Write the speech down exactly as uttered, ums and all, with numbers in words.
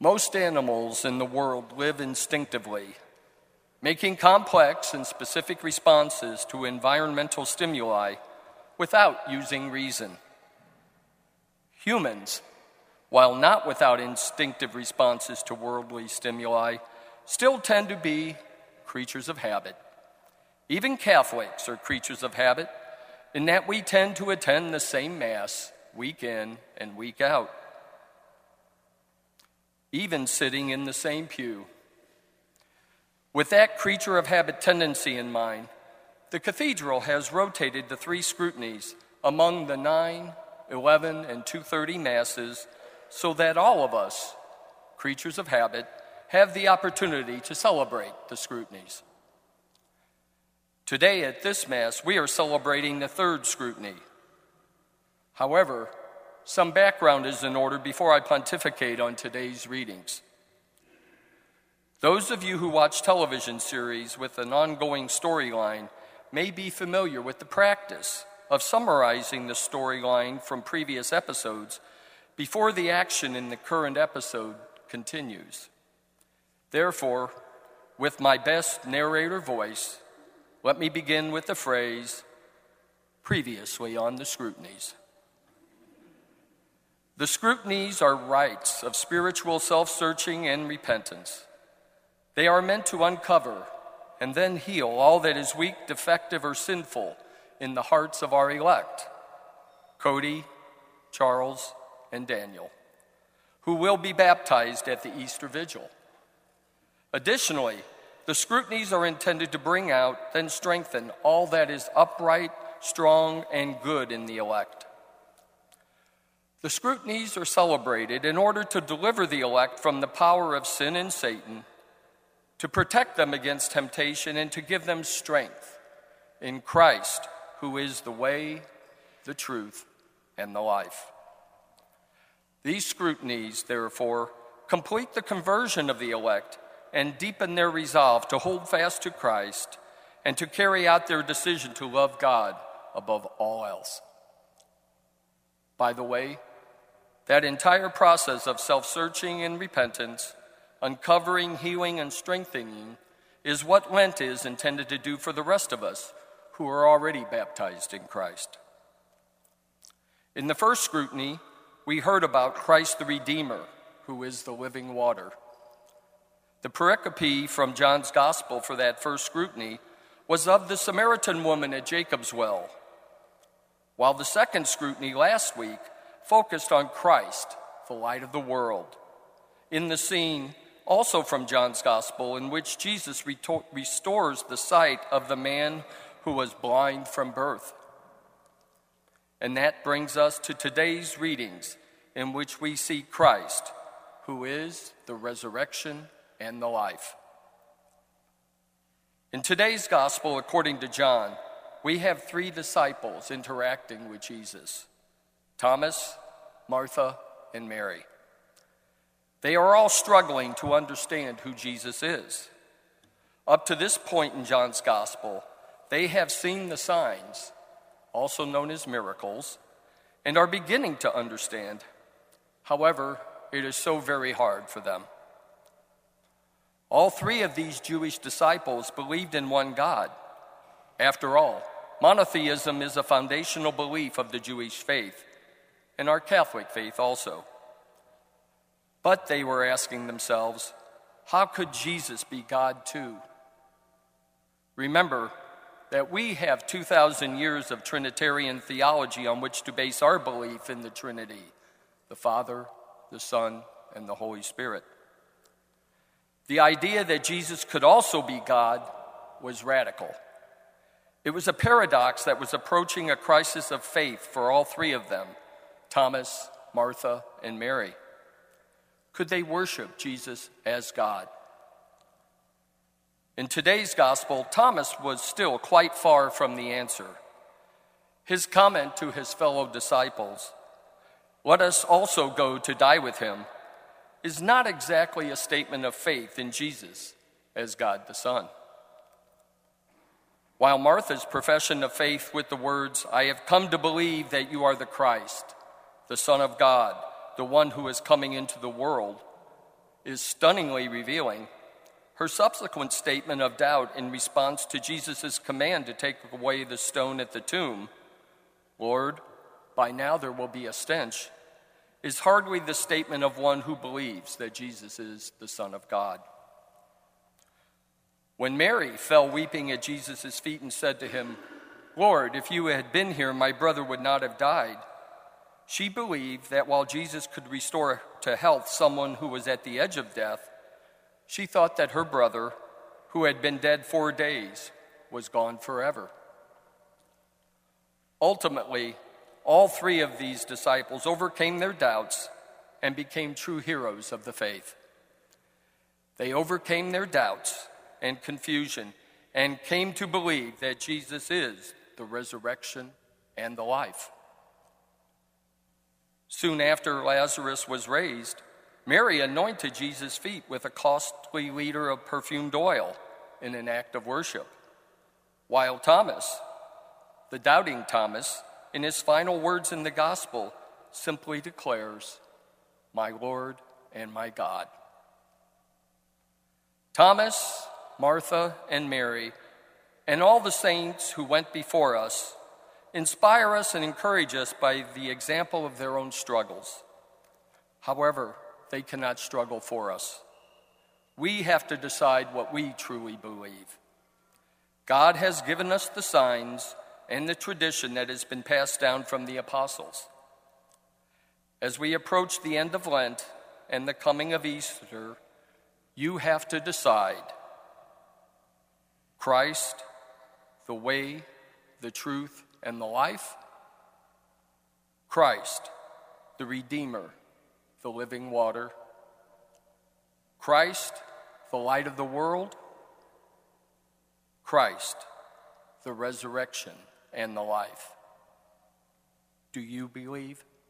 Most animals in the world live instinctively, making complex and specific responses to environmental stimuli without using reason. Humans, while not without instinctive responses to worldly stimuli, still tend to be creatures of habit. Even Catholics are creatures of habit in that we tend to attend the same Mass week in and week out, even sitting in the same pew. With that creature of habit tendency in mind, the cathedral has rotated the three scrutinies among the nine, eleven, and two thirty Masses so that all of us, creatures of habit, have the opportunity to celebrate the scrutinies. Today at this Mass, we are celebrating the third scrutiny. However, some background is in order before I pontificate on today's readings. Those of you who watch television series with an ongoing storyline may be familiar with the practice of summarizing the storyline from previous episodes before the action in the current episode continues. Therefore, with my best narrator voice, let me begin with the phrase, previously on the scrutinies. The scrutinies are rites of spiritual self-searching and repentance. They are meant to uncover and then heal all that is weak, defective, or sinful in the hearts of our elect, Cody, Charles, and Daniel, who will be baptized at the Easter Vigil. Additionally, the scrutinies are intended to bring out, then strengthen all that is upright, strong, and good in the elect. The scrutinies are celebrated in order to deliver the elect from the power of sin and Satan, to protect them against temptation, and to give them strength in Christ, who is the way, the truth, and the life. These scrutinies, therefore, complete the conversion of the elect and deepen their resolve to hold fast to Christ and to carry out their decision to love God above all else. By the way, that entire process of self-searching and repentance, uncovering, healing, and strengthening is what Lent is intended to do for the rest of us who are already baptized in Christ. In the first scrutiny, we heard about Christ the Redeemer, who is the living water. The pericope from John's Gospel for that first scrutiny was of the Samaritan woman at Jacob's well, while the second scrutiny last week focused on Christ, the light of the world, in the scene also from John's Gospel in which Jesus retor- restores the sight of the man who was blind from birth. And that brings us to today's readings in which we see Christ, who is the resurrection and the life. In today's Gospel, according to John, we have three disciples interacting with Jesus: Thomas, Martha, and Mary. They are all struggling to understand who Jesus is. Up to this point in John's Gospel, they have seen the signs, also known as miracles, and are beginning to understand. However, it is so very hard for them. All three of these Jewish disciples believed in one God. After all, monotheism is a foundational belief of the Jewish faith, and our Catholic faith also. But they were asking themselves, how could Jesus be God too? Remember that we have two thousand years of Trinitarian theology on which to base our belief in the Trinity, the Father, the Son, and the Holy Spirit. The idea that Jesus could also be God was radical. It was a paradox that was approaching a crisis of faith for all three of them, Thomas, Martha, and Mary. Could they worship Jesus as God? In today's gospel, Thomas was still quite far from the answer. His comment to his fellow disciples, "Let us also go to die with him," is not exactly a statement of faith in Jesus as God the Son. While Martha's profession of faith with the words, "I have come to believe that you are the Christ, the Son of God, the one who is coming into the world," is stunningly revealing. Her subsequent statement of doubt in response to Jesus' command to take away the stone at the tomb, "Lord, by now there will be a stench," is hardly the statement of one who believes that Jesus is the Son of God. When Mary fell weeping at Jesus' feet and said to him, "Lord, if you had been here, my brother would not have died," she believed that while Jesus could restore to health someone who was at the edge of death, she thought that her brother, who had been dead four days, was gone forever. Ultimately, all three of these disciples overcame their doubts and became true heroes of the faith. They overcame their doubts and confusion and came to believe that Jesus is the resurrection and the life. Soon after Lazarus was raised, Mary anointed Jesus' feet with a costly liter of perfumed oil in an act of worship, while Thomas, the doubting Thomas, in his final words in the gospel, simply declares, "My Lord and my God." Thomas, Martha, and Mary, and all the saints who went before us, inspire us and encourage us by the example of their own struggles. However, they cannot struggle for us. We have to decide what we truly believe. God has given us the signs and the tradition that has been passed down from the apostles. As we approach the end of Lent and the coming of Easter, you have to decide: Christ, the way, the truth, and the life; Christ, the Redeemer, the living water; Christ, the light of the world; Christ, the resurrection and the life. Do you believe?